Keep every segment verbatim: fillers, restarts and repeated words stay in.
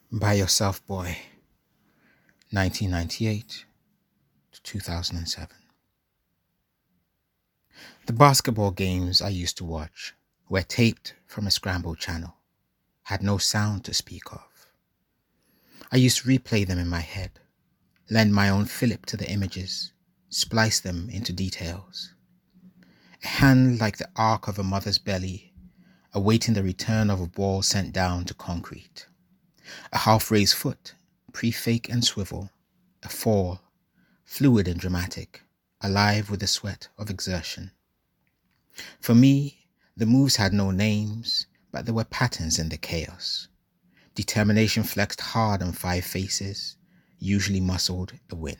By Yourself Boy, nineteen ninety-eight to two thousand seven. The basketball games I used to watch were taped from a scramble channel, had no sound to speak of. I used to replay them in my head, lend my own fillip to the images, splice them into details. A hand like the arc of a mother's belly, awaiting the return of a ball sent down to concrete. A half-raised foot, pre-fake and swivel. A fall, fluid and dramatic, alive with the sweat of exertion. For me, the moves had no names, but there were patterns in the chaos. Determination flexed hard on five faces, usually muscled a win.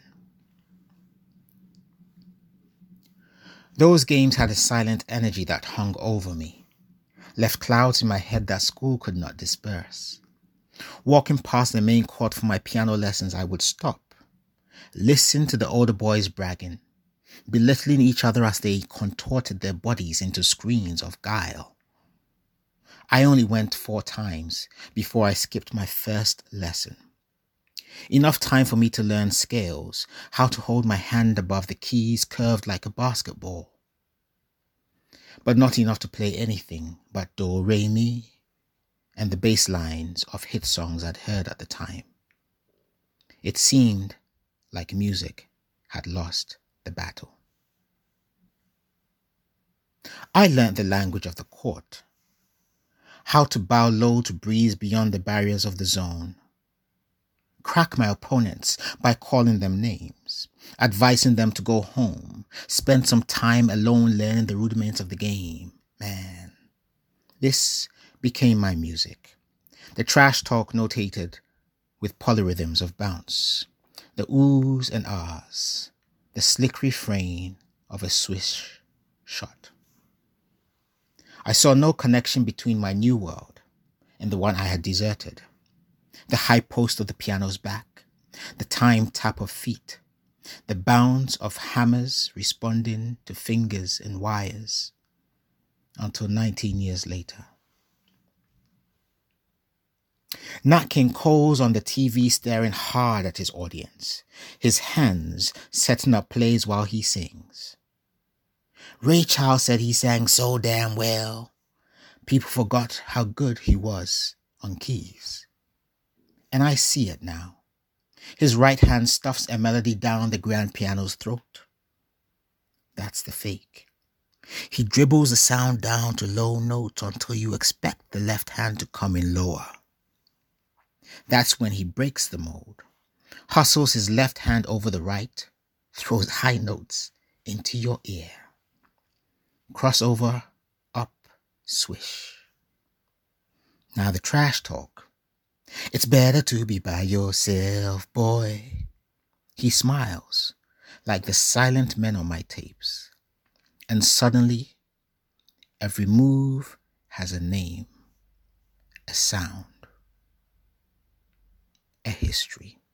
Those games had a silent energy that hung over me, left clouds in my head that school could not disperse. Walking past the main court for my piano lessons, I would stop, listen to the older boys bragging, belittling each other as they contorted their bodies into screens of guile. I only went four times before I skipped my first lesson. Enough time for me to learn scales, how to hold my hand above the keys curved like a basketball. But not enough to play anything but do, re, mi, and the bass lines of hit songs I'd heard at the time. It seemed like music had lost the battle. I learnt the language of the court, how to bow low to breeze beyond the barriers of the zone, crack my opponents by calling them names, advising them to go home, spend some time alone learning the rudiments of the game. Man, this became my music. The trash talk notated with polyrhythms of bounce, the oohs and ahs, the slick refrain of a swish shot. I saw no connection between my new world and the one I had deserted. The high post of the piano's back, the time tap of feet, the bounce of hammers responding to fingers and wires, until nineteen years later. Nat King Cole's on the T V staring hard at his audience, his hands setting up plays while he sings. Ray Charles said he sang so damn well, people forgot how good he was on keys. And I see it now. His right hand stuffs a melody down the grand piano's throat. That's the fake. He dribbles the sound down to low notes until you expect the left hand to come in lower. That's when he breaks the mold, hustles his left hand over the right, throws high notes into your ear. Crossover, up, swish. Now the trash talk. It's better to be by yourself, boy. He smiles like the silent men on my tapes. And suddenly, every move has a name, a sound, a history.